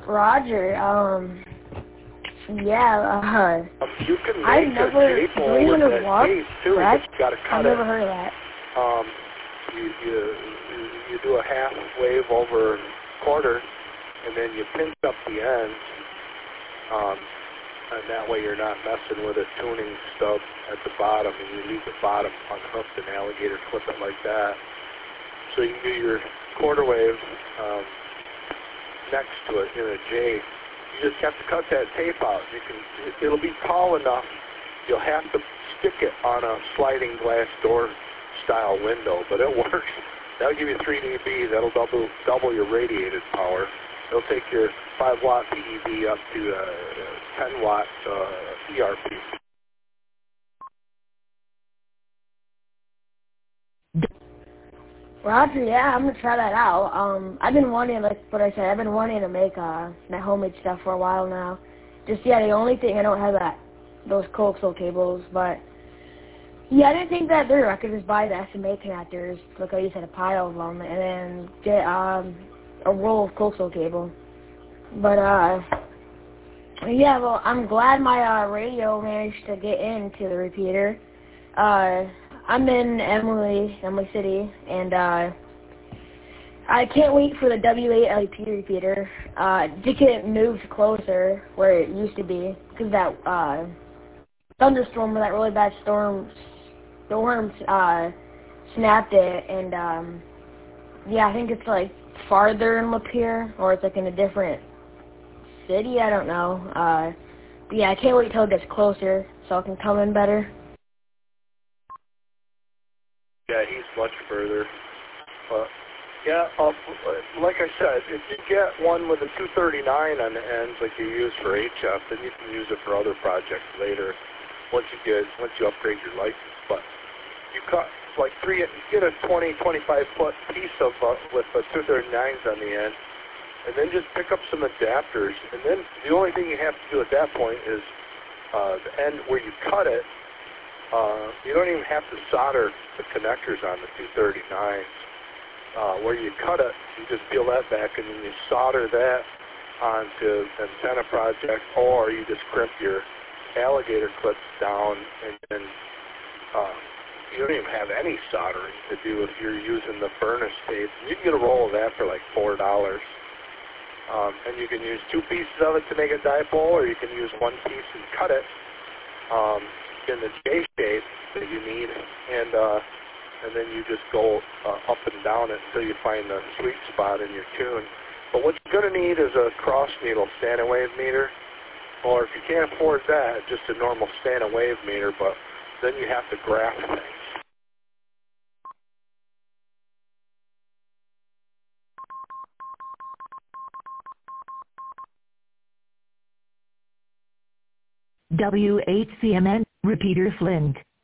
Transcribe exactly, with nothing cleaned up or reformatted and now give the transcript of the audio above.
Roger, um, yeah, uh, Um, you can make I've never, a J-pole green with winter that walk, case too, correct? but you got to cut I've it. never heard of that. Um, you, you you do a half wave over quarter, and then you pinch up the ends, um, and that way you're not messing with a tuning stub at the bottom, and you leave the bottom unhooked and alligator clip it like that. So you can do your quarter wave um, next to it in a J. You just have to cut that tape out. You can, it, it'll be tall enough. You'll have to stick it on a sliding glass door style window, but it works. That'll give you three D B. That'll double double your radiated power. It'll take your five watt P E B up to uh, ten watt uh, E R P. Roger, yeah, I'm gonna try that out. Um, I've been wanting, like what I said, I've been wanting to make uh, that homemade stuff for a while now. Just yeah, the only thing I don't have that those coaxial cables, but yeah, I didn't think that there I could just buy the S M A connectors, like how you said, a pile of them, and then get um a roll of coaxial cable. But uh, yeah, well, I'm glad my uh, radio managed to get into the repeater. Uh, I'm in Emily, Emily City, and uh, I can't wait for the W eight L E P repeater uh, to get moved closer where it used to be, because that uh, thunderstorm, or that really bad storm, storm uh, snapped it, and um, yeah, I think it's like farther in Lapeer, or it's like in a different city, I don't know. Uh, but yeah, I can't wait till it gets closer so I can come in better. Yeah, he's much further. But yeah, uh, like I said, if you get one with a two thirty-nine on the ends like you use for H F, then you can use it for other projects later. Once you get, once you upgrade your license, but you cut like three, you get a twenty, twenty-five foot piece of uh, with uh, two thirty-nines on the end, and then just pick up some adapters, and then the only thing you have to do at that point is uh, the end where you cut it. Uh, you don't even have to solder the connectors on the two thirty-nines. Uh, where you cut it, you just peel that back and then you solder that onto antenna project, or you just crimp your alligator clips down, and then uh, you don't even have any soldering to do if you're using the furnace tape. You can get a roll of that for like four dollars. Um, and you can use two pieces of it to make a dipole, or you can use one piece and cut it um, in the J shape that you need, and uh, and then you just go uh, up and down it until you find the sweet spot in your tune. But what you're going to need is a cross needle standard wave meter, or if you can't afford that, just a normal standard wave meter, but then you have to graph things. W eight C M N, repeater Flint.